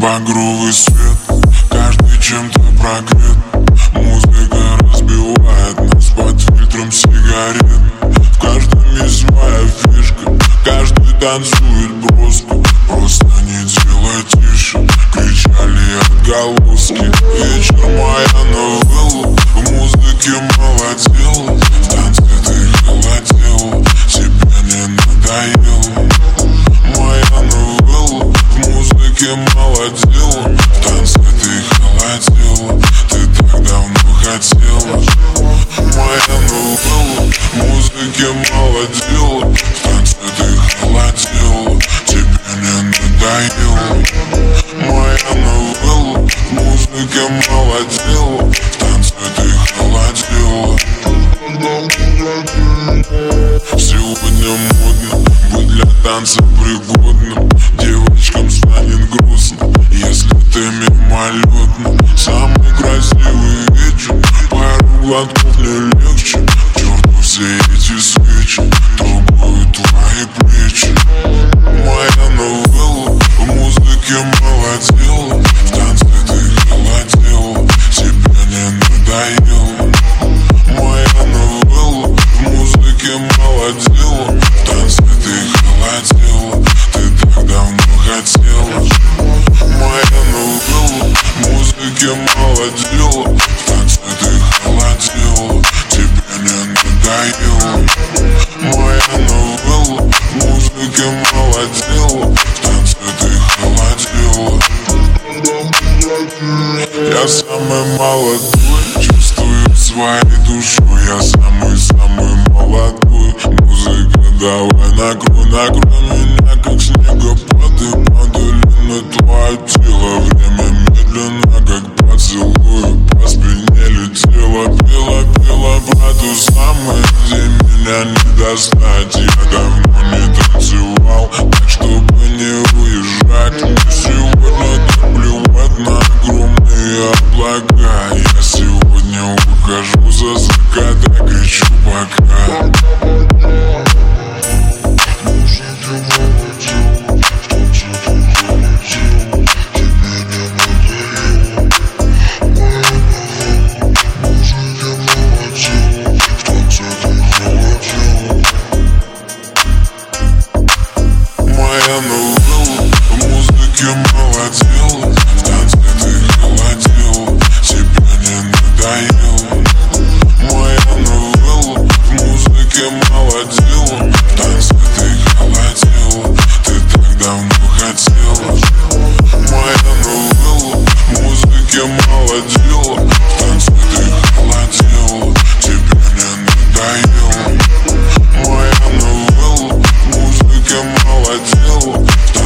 багровый свет, каждый чем-то прогрет. Музыка разбивает нас под фильтром сигарет. В каждом есть своя фишка, каждый танцует броско. Просто не делай тише, кричали отголоски. Вечер моя новелла, в музыке молодела. В танце ты холодела, тебе не надоело. Моя новелла, в музыке молодела. В танце ты холодела, ты так давно хотела. Моя новелла, в музыке молодела. В танце ты холодела, тебе не надоело. Моя новелла, в музыке молодела. В танце ты холодела. Сегодня модно быть для танца пригодным. Девочкам станет грустно, если ты мимолетна. Самый красивый вечер, пару глотков не легче. К черту все эти свечи, трогают твои плечи. Моя новелла, в музыке молодела. В танце ты холодела, тебе не надоело. Моя новелла, в музыке молодела. В танце ты холодела, ты так давно хотела. Моя новелла, в музыке молодела. В танце ты холодела, тебе не надоело. Моя новелла, в музыке молодела. В танце ты холодела. Я самый молодой, чувствую своей душой. Я самый-самый молодой. Музыка, давай накрой меня, как снегопады. Падали на твое тело, время медленно, как поцелуй. По спине летела, пела про ту самую, где меня не достать. Я давно не танцевал, так чтобы не уезжать. Мне сегодня так плевать на огромные облака. Я сегодня ухожу за закат, кричу пока. Моя новелла, в музыке молодела. В танце ты холодела, тебе не надоело. Моя новелла, в музыке молодела. В танце ты холодела, ты так давно хотела. Моя новелла, в музыке молодела. В танце ты холодела, тебе не надоело. Моя новелла, в музыке молодела.